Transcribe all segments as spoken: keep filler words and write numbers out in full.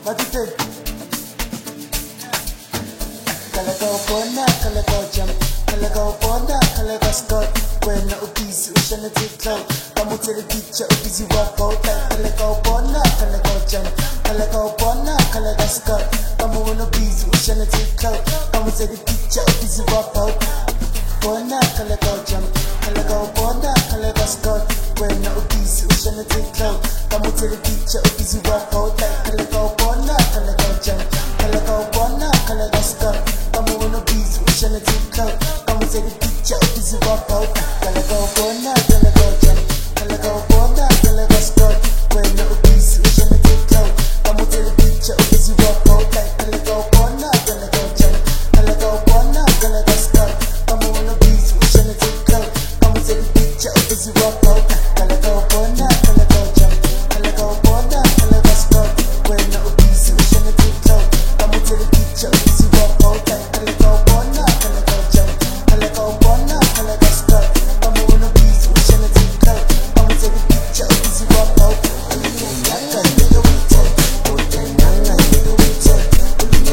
Matite. Kalaga upona, kalaga jam. Kalaga upona, kalaga skirt. When na ubisi, ushana tiklo. Kamu tere teacher, ubisi walk out. Kalaga upona, kalaga jam. Kalaga upona, kalaga skirt. Kamu wana ubisi, ushana tiklo. Kamu tere teacher, ubisi walk out. Upona, kalaga jam. Kalaga upona, kalaga skirt. When na ubisi, ushana tiklo. Kamu tere teacher, ubisi walk out. Kalaga upona, kalaga jam. Kalaga upona, kalaga skirt. Kamu wana ubisi, ushana tiklo. Kamu tere teacher, ubisi walk out. Kalaga upona, kalaga jam. Kalaga upona, kalaga skirt. When na ubisi, ushana tiklo. Kamu tere teacher, ubisi walk out. Kalaga upona, kalaga jam. Kalaga upona, kalaga skirt. Kamu wana ubisi, ushana tiklo. Kamu tere teacher, ubisi walk out. Kalaga upona, kalaga jam. Kalaga upona, kalaga skirt. When na ubisi, ushana tiklo. Kamu tere teacher, ubisi walk out. Kalaga upona, kalaga jam. Kalaga upona, kalaga skirt. Kamu wana ubisi, ushana tiklo. Kamu tere teacher, ubisi walk out. Nanga nigga we talk, nanga nigga we talk,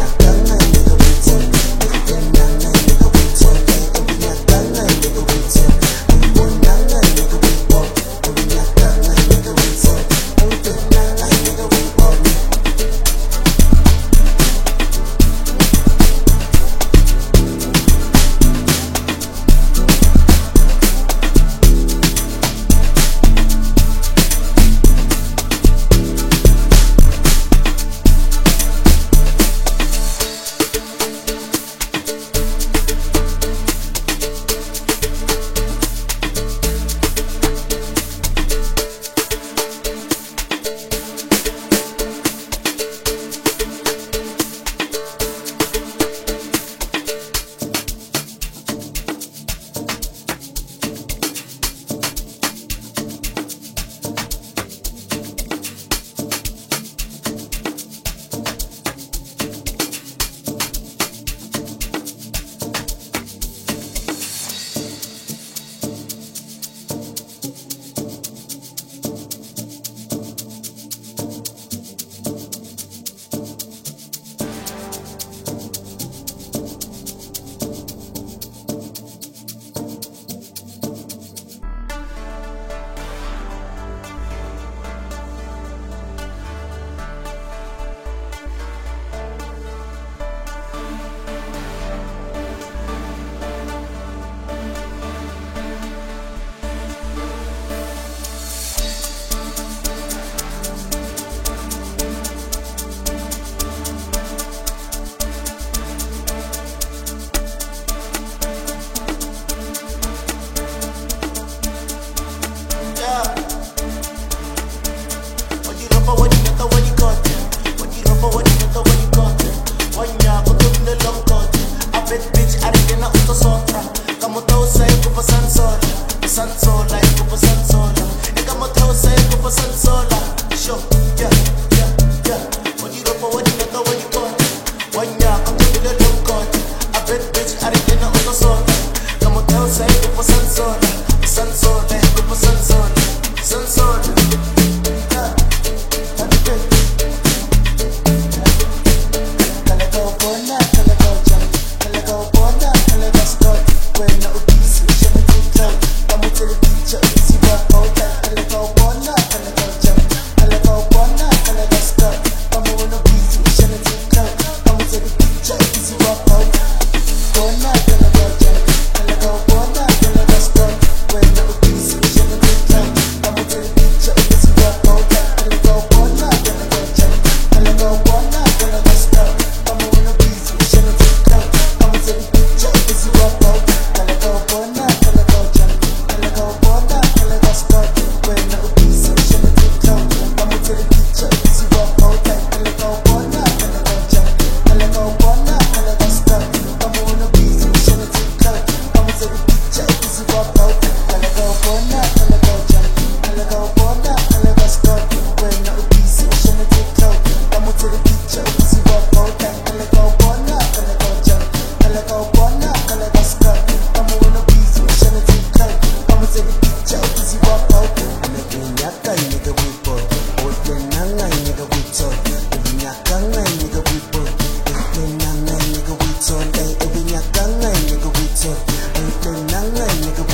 nanga nigga